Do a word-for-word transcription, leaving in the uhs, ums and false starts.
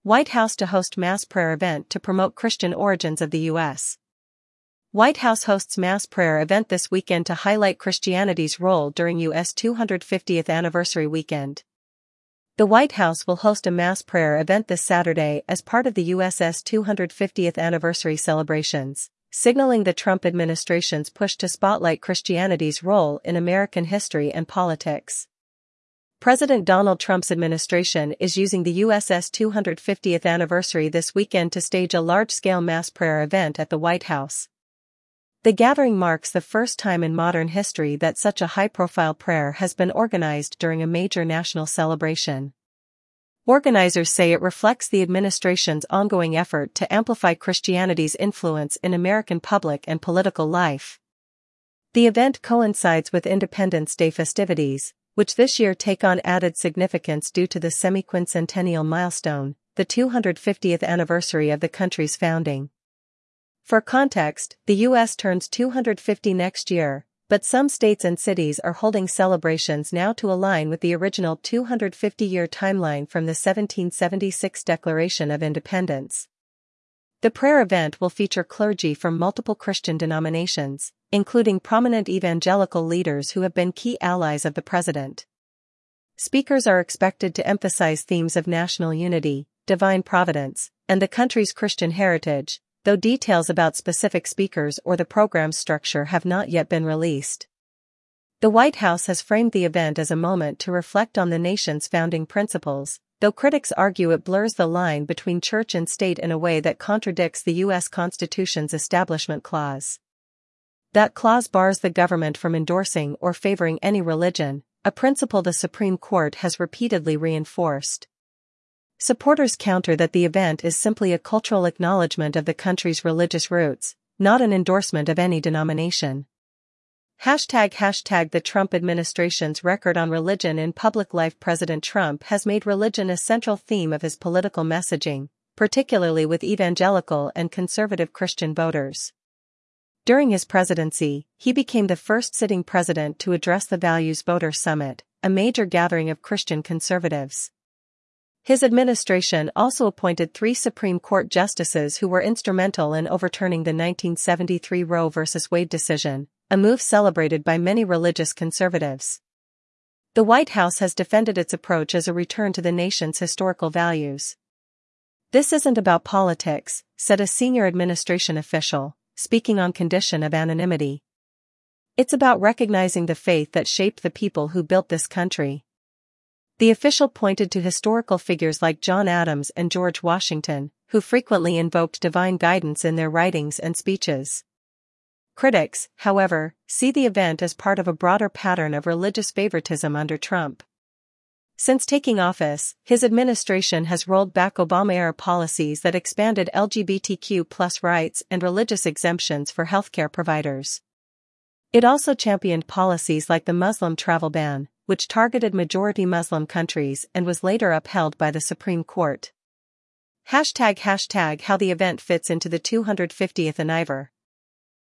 White House to host mass prayer event to promote Christian origins of the U S White House hosts mass prayer event this weekend to highlight Christianity's role during U S two hundred fiftieth anniversary weekend. The White House will host a mass prayer event this Saturday as part of the U S two hundred fiftieth anniversary celebrations, signaling the Trump administration's push to spotlight Christianity's role in American history and politics. President Donald Trump's administration is using the U S two hundred fiftieth anniversary this weekend to stage a large-scale mass prayer event at the White House. The gathering marks the first time in modern history that such a high-profile prayer has been organized during a major national celebration. Organizers say it reflects the administration's ongoing effort to amplify Christianity's influence in American public and political life. The event coincides with Independence Day festivities, which this year take on added significance due to the semi-quincentennial milestone, the two hundred fiftieth anniversary of the country's founding. For context, the U S turns two hundred fifty next year, but some states and cities are holding celebrations now to align with the original two hundred fifty-year timeline from the seventeen seventy-six Declaration of Independence. The prayer event will feature clergy from multiple Christian denominations, including prominent evangelical leaders who have been key allies of the president. Speakers are expected to emphasize themes of national unity, divine providence, and the country's Christian heritage, though details about specific speakers or the program's structure have not yet been released. The White House has framed the event as a moment to reflect on the nation's founding principles, though critics argue it blurs the line between church and state in a way that contradicts the U S Constitution's Establishment Clause. That clause bars the government from endorsing or favoring any religion, a principle the Supreme Court has repeatedly reinforced. Supporters counter that the event is simply a cultural acknowledgement of the country's religious roots, not an endorsement of any denomination. Hashtag hashtag the Trump administration's record on religion in public life. President Trump has made religion a central theme of his political messaging, particularly with evangelical and conservative Christian voters. During his presidency, he became the first sitting president to address the Values Voters Summit, a major gathering of Christian conservatives. His administration also appointed three Supreme Court justices who were instrumental in overturning the nineteen seventy-three Roe v. Wade decision, a move celebrated by many religious conservatives. The White House has defended its approach as a return to the nation's historical values. "This isn't about politics," said a senior administration official, speaking on condition of anonymity. "It's about recognizing the faith that shaped the people who built this country." The official pointed to historical figures like John Adams and George Washington, who frequently invoked divine guidance in their writings and speeches. Critics, however, see the event as part of a broader pattern of religious favoritism under Trump. Since taking office, his administration has rolled back Obama-era policies that expanded L G B T Q plus rights and religious exemptions for healthcare providers. It also championed policies like the Muslim travel ban, which targeted majority Muslim countries and was later upheld by the Supreme Court. Hashtag hashtag how the event fits into the two hundred fiftieth anniversary.